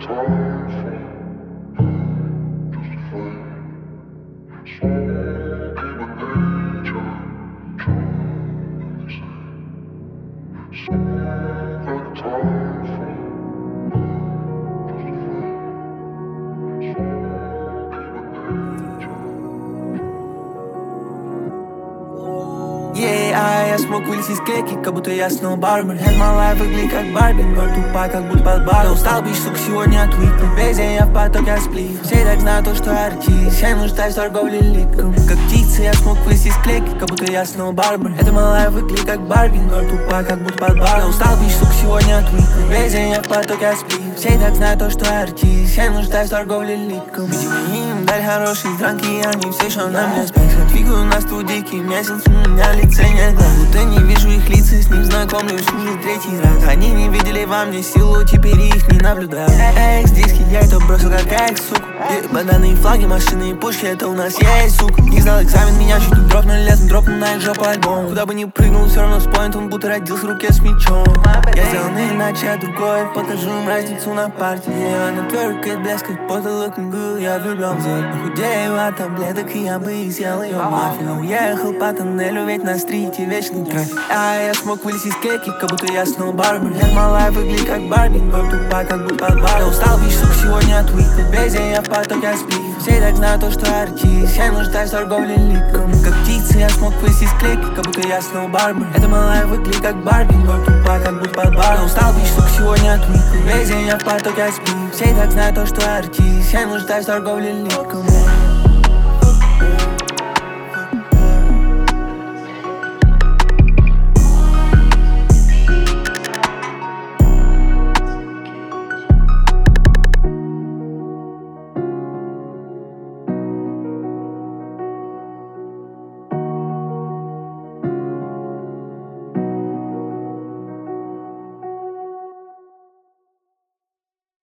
Я смог вылезть из клетки, как будто я снова бармен. Head my life выглядит как Барби, но тупа, как будто под бар. Я устал быть, сука, сегодня от уикли. Весь день я в потоке сплив. Все так знают то, что артист. Я нуждаюсь в торговле ликом. Как птица, я смог вылезть из клетки, как будто я снова бармен. Это my life выглядит как Барби, но тупа, как будто под бар. Я устал быть, сука, сегодня от уикли. Весь день я в потоке сплив. Все так знают то, что артист. Я нуждаюсь в торговле ликом. Им дали хорошие дранки, и они все еще на меня спешат. Фигую на студийке месяц, у меня лица нет глаз. Будто не вижу их лица, с ним знакомлюсь уже третий раз. Они не видели во мне силу, теперь их не наблюдаю. Экс-диски, я это бросил как экс, сука. Бананы и флаги, машины и пушки, это у нас есть, сука. Не сдал экзамен, меня чуть не дропнули лесом, дропнул на их жопу альбом. Куда бы ни прыгнул, все равно с поинтом, будто родился в руке с мечом. Я сделан иначе, а другой, покажу им разницу на партии. Она тверкает, блеск, как пота, looking good, я влюблен в золото. Худею от таблеток, и я бы и съел ее мафию. Уехал по тоннелю, ведь на стрите вечный трафик. Я смог вылезть из клетки, как будто я снова бармен. Head my life выглядит как Барби, но тупа, как будто под бар. Я устал, видишь, сука, сегодня от уикли. Весь день я в потоке сплив. Все так знают то, что артист. Я нуждаюсь в торговле ликом. Как птица, я смог вылезть из клетки, как будто я снова бармен. Это my life выглядит как Барби, но тупа, как будто под бар. Я устал, видишь, сука, сегодня от уикли. Весь день я в потоке сплив. Все так знают то, что артист. Я нуждаюсь в торговле ликом.